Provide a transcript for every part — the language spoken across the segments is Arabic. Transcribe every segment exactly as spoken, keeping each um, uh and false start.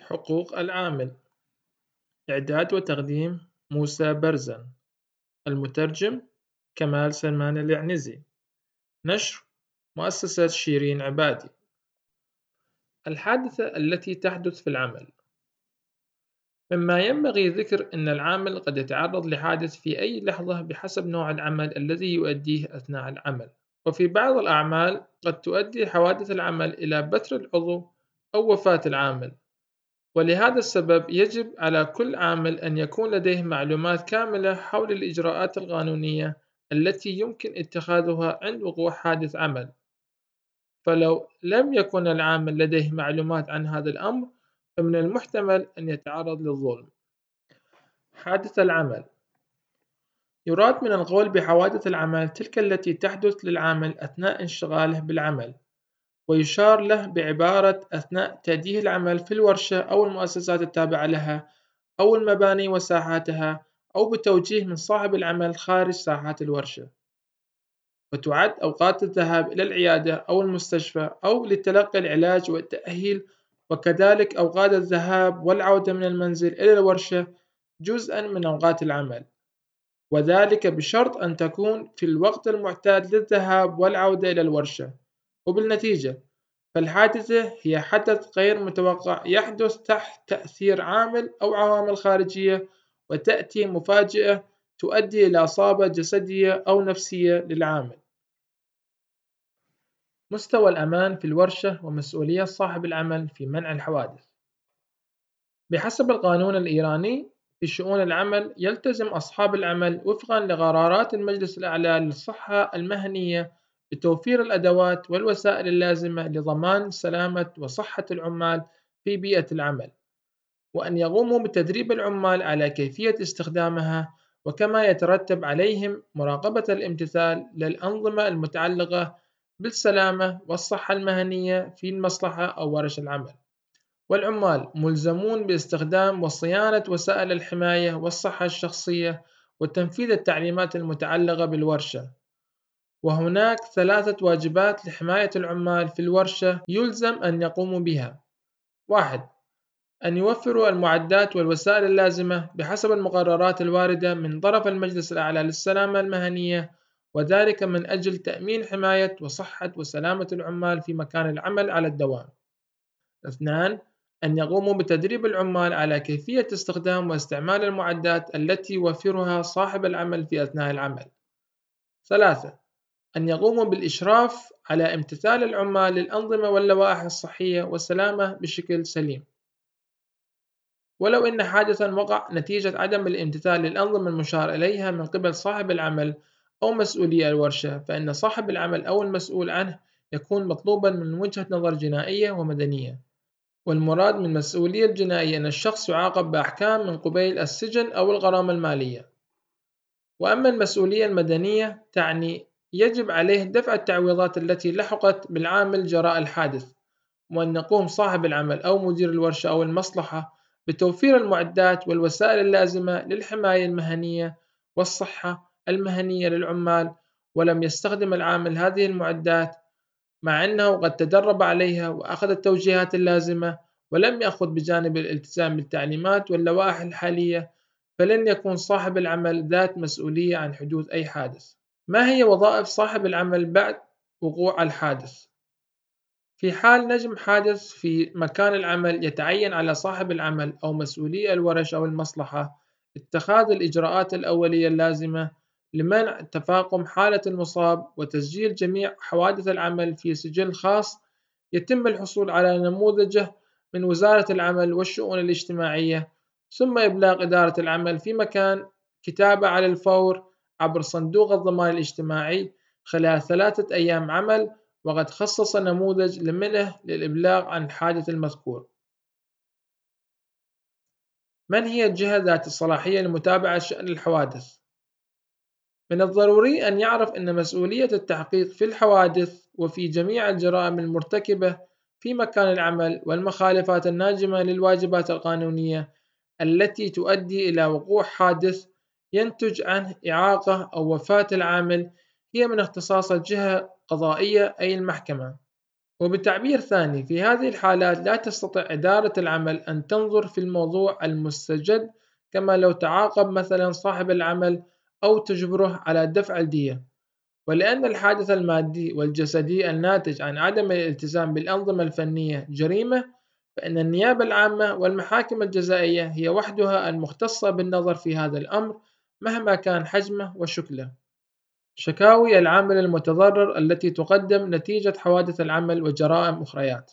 حقوق العامل. إعداد وتقديم موسى برزن. المترجم كمال سلمان العنزي. نشر مؤسسة شيرين عبادي. الحادثة التي تحدث في العمل. مما ينبغي ذكر أن العامل قد يتعرض لحادث في أي لحظة بحسب نوع العمل الذي يؤديه أثناء العمل، وفي بعض الأعمال قد تؤدي حوادث العمل إلى بتر العضو أو وفاة العامل، ولهذا السبب يجب على كل عامل أن يكون لديه معلومات كاملة حول الإجراءات القانونية التي يمكن اتخاذها عند وقوع حادث عمل. فلو لم يكن العامل لديه معلومات عن هذا الأمر فمن المحتمل أن يتعرض للظلم. حادث العمل. يراد من القول بحوادث العمل تلك التي تحدث للعامل أثناء انشغاله بالعمل، ويشار له بعبارة أثناء تأدية العمل في الورشة أو المؤسسات التابعة لها أو المباني وساحاتها، أو بتوجيه من صاحب العمل خارج ساحات الورشة. وتعد أوقات الذهاب إلى العيادة أو المستشفى أو لتلقي العلاج والتأهيل، وكذلك أوقات الذهاب والعودة من المنزل إلى الورشة جزءاً من أوقات العمل، وذلك بشرط أن تكون في الوقت المعتاد للذهاب والعودة إلى الورشة. وبالنتيجة فالحادثة هي حدث غير متوقع يحدث تحت تأثير عامل أو عوامل خارجية، وتأتي مفاجئة تؤدي إلى إصابة جسدية أو نفسية للعامل. مستوى الأمان في الورشة ومسؤولية صاحب العمل في منع الحوادث. بحسب القانون الإيراني في شؤون العمل، يلتزم أصحاب العمل وفقاً لقرارات المجلس الأعلى للصحة المهنية بتوفير الأدوات والوسائل اللازمة لضمان سلامة وصحة العمال في بيئة العمل، وأن يقوموا بتدريب العمال على كيفية استخدامها، وكما يترتب عليهم مراقبة الامتثال للأنظمة المتعلقة بالسلامة والصحة المهنية في المصلحة أو ورش العمل. والعمال ملزمون باستخدام وصيانة وسائل الحماية والصحة الشخصية وتنفيذ التعليمات المتعلقة بالورشة. وهناك ثلاثة واجبات لحماية العمال في الورشة يلزم أن يقوموا بها. واحد، أن يوفروا المعدات والوسائل اللازمة بحسب المقررات الواردة من طرف المجلس الأعلى للسلامة المهنية، وذلك من أجل تأمين حماية وصحة وسلامة العمال في مكان العمل على الدوام. اثنان، أن يقوموا بتدريب العمال على كيفية استخدام واستعمال المعدات التي يوفرها صاحب العمل في أثناء العمل. ثلاثة، أن يقوموا بالإشراف على امتثال العمال للأنظمة واللوائح الصحية والسلامة بشكل سليم. ولو أن حادثاً وقع نتيجة عدم الامتثال للأنظمة المشار إليها من قبل صاحب العمل أو مسؤولي الورشة، فإن صاحب العمل أو المسؤول عنه يكون مطلوباً من وجهة نظر جنائية ومدنية. والمراد من المسؤولية الجنائية أن الشخص يعاقب بأحكام من قبيل السجن أو الغرامة المالية. وأما المسؤولية المدنية تعني يجب عليه دفع التعويضات التي لحقت بالعامل جراء الحادث، وأن يقوم صاحب العمل أو مدير الورشة أو المصلحة بتوفير المعدات والوسائل اللازمة للحماية المهنية والصحة المهنية للعمال، ولم يستخدم العامل هذه المعدات مع أنه قد تدرب عليها وأخذ التوجيهات اللازمة ولم يأخذ بجانب الالتزام بالتعليمات واللوائح الحالية، فلن يكون صاحب العمل ذات مسؤولية عن حدوث أي حادث. ما هي وظائف صاحب العمل بعد وقوع الحادث؟ في حال نجم حادث في مكان العمل يتعين على صاحب العمل أو مسؤولي الورش أو المصلحة اتخاذ الإجراءات الأولية اللازمة لمنع تفاقم حالة المصاب وتسجيل جميع حوادث العمل في سجل خاص يتم الحصول على نموذجه من وزارة العمل والشؤون الاجتماعية، ثم إبلاغ إدارة العمل في مكان كتابة على الفور عبر صندوق الضمان الاجتماعي خلال ثلاثة أيام عمل، وقد خصص نموذج لمنه للإبلاغ عن الحادث المذكور. من هي الجهة ذات الصلاحية لمتابعة شأن الحوادث؟ من الضروري أن يعرف أن مسؤولية التحقيق في الحوادث وفي جميع الجرائم المرتكبة في مكان العمل والمخالفات الناجمة للواجبات القانونية التي تؤدي إلى وقوع حادث ينتج عنه إعاقة أو وفاة العامل هي من اختصاص الجهة القضائية أي المحكمة. وبتعبير ثاني، في هذه الحالات لا تستطيع إدارة العمل أن تنظر في الموضوع المستجد كما لو تعاقب مثلا صاحب العمل أو تجبره على دفع الدية، ولأن الحادث المادي والجسدي الناتج عن عدم الالتزام بالأنظمة الفنية جريمة، فإن النيابة العامة والمحاكم الجزائية هي وحدها المختصة بالنظر في هذا الأمر مهما كان حجمه وشكله. شكاوي العامل المتضرر التي تقدم نتيجة حوادث العمل وجرائم أخريات.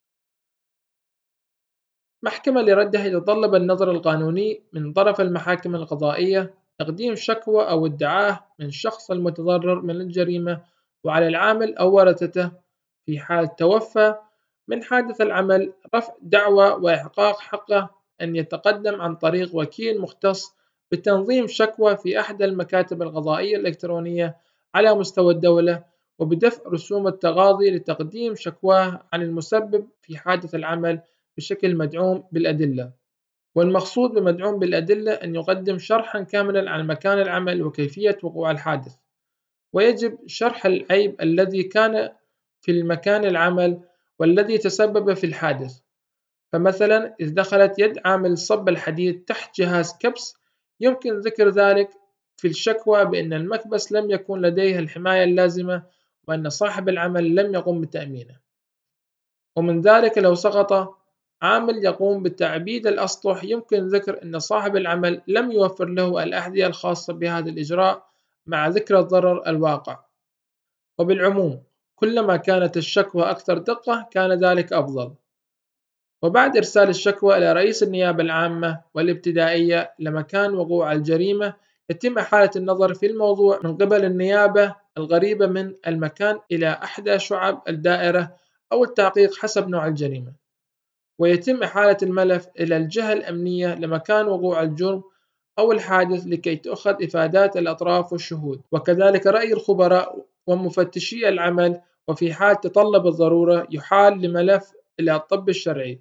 محكمة لردها يتطلب النظر القانوني من طرف المحاكم القضائية تقديم شكوى أو ادعاء من الشخص المتضرر من الجريمة، وعلى العامل أو ورثته في حال توفى من حادث العمل رفع دعوى وإحقاق حقه أن يتقدم عن طريق وكيل مختص بتنظيم شكوى في أحد المكاتب القضائية الإلكترونية على مستوى الدولة، وبدفع رسوم التقاضي لتقديم شكواه عن المسبب في حادث العمل بشكل مدعوم بالأدلة. والمقصود بمدعوم بالأدلة أن يقدم شرحا كاملا عن مكان العمل وكيفية وقوع الحادث، ويجب شرح العيب الذي كان في المكان العمل والذي تسبب في الحادث. فمثلا إذا دخلت يد عامل صب الحديد تحت جهاز كبس، يمكن ذكر ذلك في الشكوى بأن المكبس لم يكن لديه الحماية اللازمة وأن صاحب العمل لم يقم بتأمينه. ومن ذلك لو سقط عامل يقوم بتعبيد الأسطح، يمكن ذكر أن صاحب العمل لم يوفر له الأحذية الخاصة بهذا الإجراء مع ذكر الضرر الواقع. وبالعموم كلما كانت الشكوى أكثر دقة كان ذلك أفضل. وبعد إرسال الشكوى إلى رئيس النيابة العامة والابتدائية لمكان وقوع الجريمة، يتم إحالة النظر في الموضوع من قبل النيابة القريبة من المكان إلى إحدى شعب الدائرة أو التحقيق حسب نوع الجريمة، ويتم إحالة الملف إلى الجهة الأمنية لمكان وقوع الجرم أو الحادث لكي تؤخذ إفادات الأطراف والشهود، وكذلك رأي الخبراء ومفتشي العمل، وفي حال تطلب الضرورة يحال لملف إلى الطب الشرعي.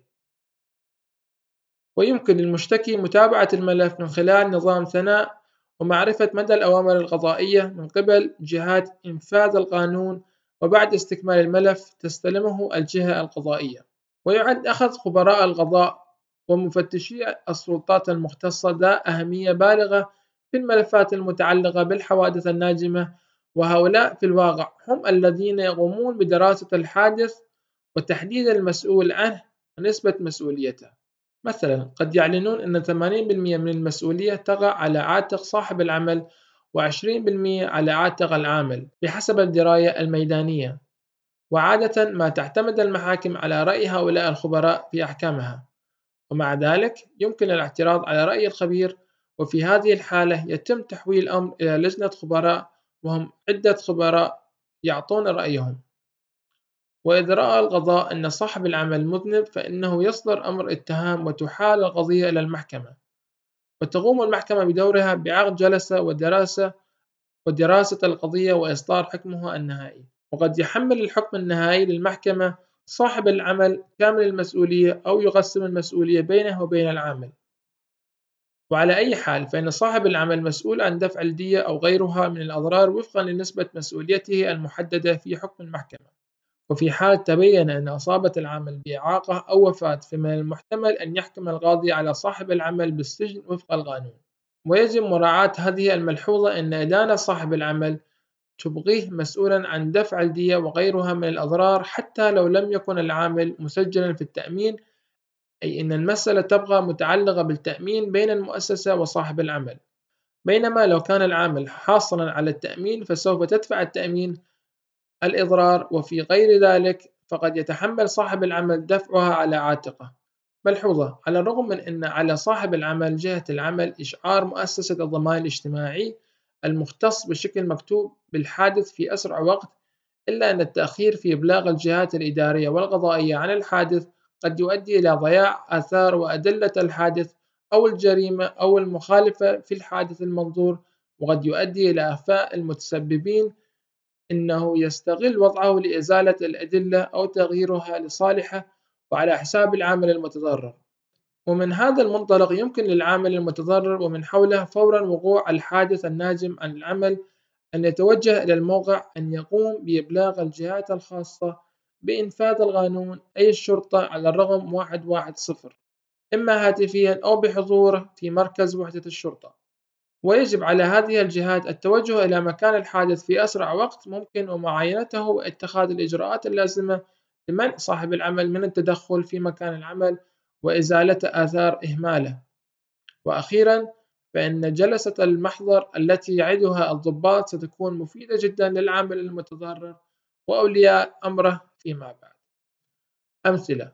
ويمكن للمشتكي متابعة الملف من خلال نظام ثناء ومعرفة مدى الأوامر القضائية من قبل جهات إنفاذ القانون، وبعد استكمال الملف تستلمه الجهة القضائية. ويعد أخذ خبراء القضاء ومفتشي السلطات المختصة ذا أهمية بالغة في الملفات المتعلقة بالحوادث الناجمة، وهؤلاء في الواقع هم الذين يقومون بدراسة الحادث وتحديد المسؤول عنه ونسبة مسؤوليته. مثلا قد يعلنون أن ثمانين بالمئة من المسؤولية تقع على عاتق صاحب العمل وعشرين بالمئة على عاتق العامل بحسب الدراية الميدانية، وعادة ما تعتمد المحاكم على رأي هؤلاء الخبراء في أحكامها، ومع ذلك يمكن الاعتراض على رأي الخبير، وفي هذه الحالة يتم تحويل الأمر إلى لجنة خبراء وهم عدة خبراء يعطون رأيهم. وإذا رأى القضاء أن صاحب العمل مذنب فإنه يصدر أمر اتهام وتحال القضية إلى المحكمة، وتقوم المحكمة بدورها بعقد جلسة ودراسة ودراسة القضية وإصدار حكمها النهائي. وقد يحمل الحكم النهائي للمحكمة صاحب العمل كامل المسؤولية أو يقسم المسؤولية بينه وبين العامل. وعلى أي حال فإن صاحب العمل مسؤول عن دفع الدية أو غيرها من الأضرار وفقا لنسبة مسؤوليته المحددة في حكم المحكمة. وفي حال تبين أن أصابة العامل بإعاقة أو وفاة فمن المحتمل أن يحكم القاضي على صاحب العمل بالسجن وفق القانون. ويجب مراعاة هذه الملحوظة أن إدانة صاحب العمل تبقيه مسؤولا عن دفع الدية وغيرها من الأضرار حتى لو لم يكن العامل مسجلا في التأمين، أي أن المسألة تبقى متعلقة بالتأمين بين المؤسسة وصاحب العمل، بينما لو كان العامل حاصلا على التأمين فسوف تدفع التأمين الإضرار، وفي غير ذلك فقد يتحمل صاحب العمل دفعها على عاتقه. ملحوظة: على الرغم من أن على صاحب العمل جهة العمل إشعار مؤسسة الضمان الاجتماعي المختص بشكل مكتوب بالحادث في أسرع وقت، إلا أن التأخير في إبلاغ الجهات الإدارية والقضائية عن الحادث قد يؤدي إلى ضياع آثار وأدلة الحادث أو الجريمة أو المخالفة في الحادث المنظور، وقد يؤدي إلى إعفاء المتسببين إنه يستغل وضعه لإزالة الأدلة أو تغييرها لصالحه وعلى حساب العامل المتضرر. ومن هذا المنطلق يمكن للعامل المتضرر ومن حوله فور وقوع الحادث الناجم عن العمل أن يتوجه إلى الموقع أن يقوم بإبلاغ الجهات الخاصة بإنفاذ القانون أي الشرطة على الرقم واحد واحد صفر، إما هاتفيًا أو بحضوره في مركز وحدة الشرطة. ويجب على هذه الجهات التوجه إلى مكان الحادث في أسرع وقت ممكن ومعاينته واتخاذ الإجراءات اللازمة لمنع صاحب العمل من التدخل في مكان العمل وإزالة آثار إهماله. وأخيرًا، فإن جلسة المحضر التي يعدها الضباط ستكون مفيدة جدًا للعامل المتضرر وأولياء أمره فيما بعد. أمثلة: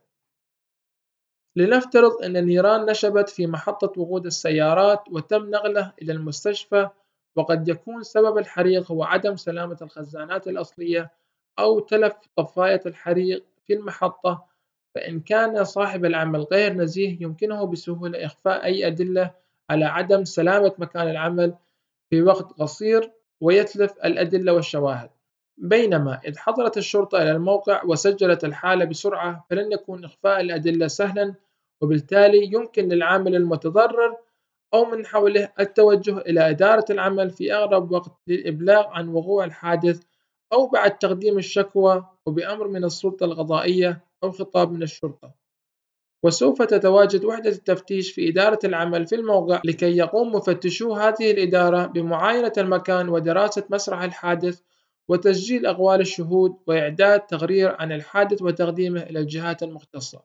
لنفترض أن النيران نشبت في محطة وقود السيارات وتم نقله إلى المستشفى، وقد يكون سبب الحريق هو عدم سلامة الخزانات الأصلية أو تلف طفاية الحريق في المحطة. فإن كان صاحب العمل غير نزيه يمكنه بسهولة إخفاء أي أدلة على عدم سلامة مكان العمل في وقت قصير ويتلف الأدلة والشواهد. بينما إذا حضرت الشرطة إلى الموقع وسجلت الحالة بسرعة فلن يكون إخفاء الأدلة سهلا، وبالتالي يمكن للعامل المتضرر أو من حوله التوجه إلى إدارة العمل في أقرب وقت للإبلاغ عن وقوع الحادث أو بعد تقديم الشكوى وبأمر من السلطة القضائية أو خطاب من الشرطة. وسوف تتواجد وحدة التفتيش في إدارة العمل في الموقع لكي يقوم مفتشو هذه الإدارة بمعاينة المكان ودراسة مسرح الحادث وتسجيل أقوال الشهود وإعداد تقرير عن الحادث وتقديمه إلى الجهات المختصة.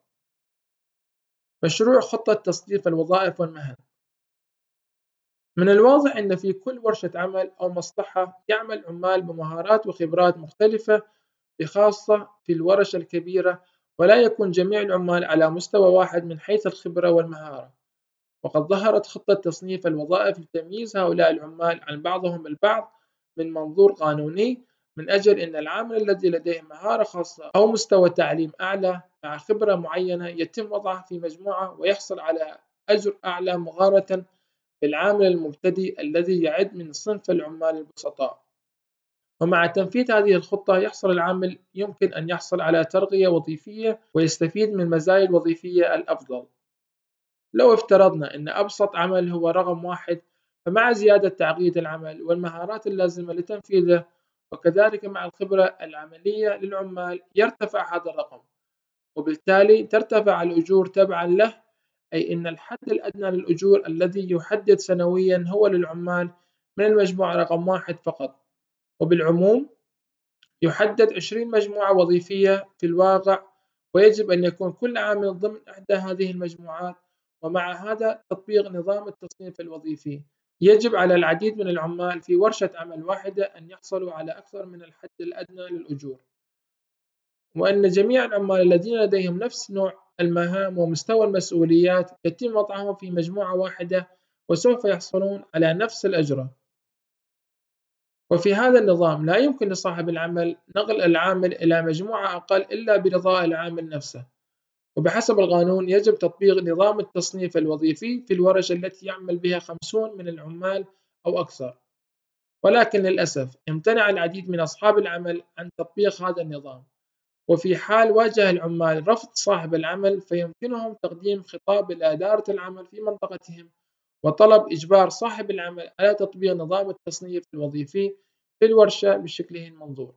مشروع خطة تصنيف الوظائف والمهن. من الواضح أن في كل ورشة عمل أو مصلحة يعمل عمال بمهارات وخبرات مختلفة، بخاصة في الورش الكبيرة، ولا يكون جميع العمال على مستوى واحد من حيث الخبرة والمهارة. وقد ظهرت خطة تصنيف الوظائف لتمييز هؤلاء العمال عن بعضهم البعض من منظور قانوني، من أجل أن العامل الذي لديه مهارة خاصة أو مستوى تعليم أعلى مع خبرة معينة يتم وضعه في مجموعة ويحصل على أجر أعلى مقارنة بالعامل المبتدئ الذي يعد من صنف العمال البسطاء. ومع تنفيذ هذه الخطة يحصل العامل يمكن أن يحصل على ترقية وظيفية ويستفيد من المزايا الوظيفية الأفضل. لو افترضنا أن أبسط عمل هو رقم واحد، فمع زيادة تعقيد العمل والمهارات اللازمة لتنفيذه وكذلك مع الخبرة العملية للعمال يرتفع هذا الرقم، وبالتالي ترتفع الأجور تبعا له، أي أن الحد الأدنى للأجور الذي يحدد سنويا هو للعمال من المجموعة رقم واحد فقط. وبالعموم يحدد عشرين مجموعة وظيفية في الواقع، ويجب أن يكون كل عامل ضمن إحدى هذه المجموعات. ومع هذا تطبيق نظام التصنيف الوظيفي يجب على العديد من العمال في ورشة عمل واحدة أن يحصلوا على أكثر من الحد الأدنى للأجور، وأن جميع العمال الذين لديهم نفس نوع المهام ومستوى المسؤوليات يتم وضعهم في مجموعة واحدة وسوف يحصلون على نفس الأجرة. وفي هذا النظام لا يمكن لصاحب العمل نقل العامل إلى مجموعة أقل إلا برضاء العامل نفسه. وبحسب القانون يجب تطبيق نظام التصنيف الوظيفي في الورش التي يعمل بها خمسون من العمال أو أكثر، ولكن للأسف امتنع العديد من أصحاب العمل عن تطبيق هذا النظام. وفي حال واجه العمال رفض صاحب العمل فيمكنهم تقديم خطاب إلى إدارة العمل في منطقتهم وطلب إجبار صاحب العمل على تطبيق نظام التصنيف الوظيفي في الورشة بشكله المنظور.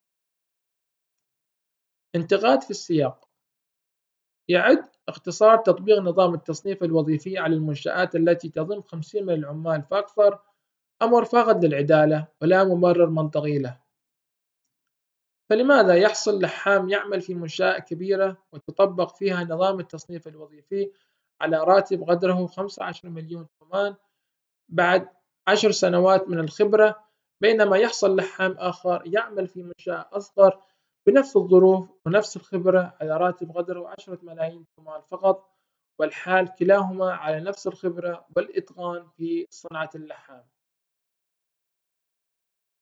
انتقاد في السياق. يعد اختصار تطبيق نظام التصنيف الوظيفي على المنشآت التي تضم خمسين من العمال فأكثر أمر فاقد للعدالة ولا مبرر منطقي له. فلماذا يحصل لحام يعمل في منشأة كبيرة وتطبق فيها نظام التصنيف الوظيفي على راتب قدره خمسة عشر مليون تومان بعد عشر سنوات من الخبرة، بينما يحصل لحام آخر يعمل في منشأة أصغر بنفس الظروف ونفس الخبرة على راتب قدره عشرة ملايين تومان فقط، والحال كلاهما على نفس الخبرة والإتقان في صنعة اللحام؟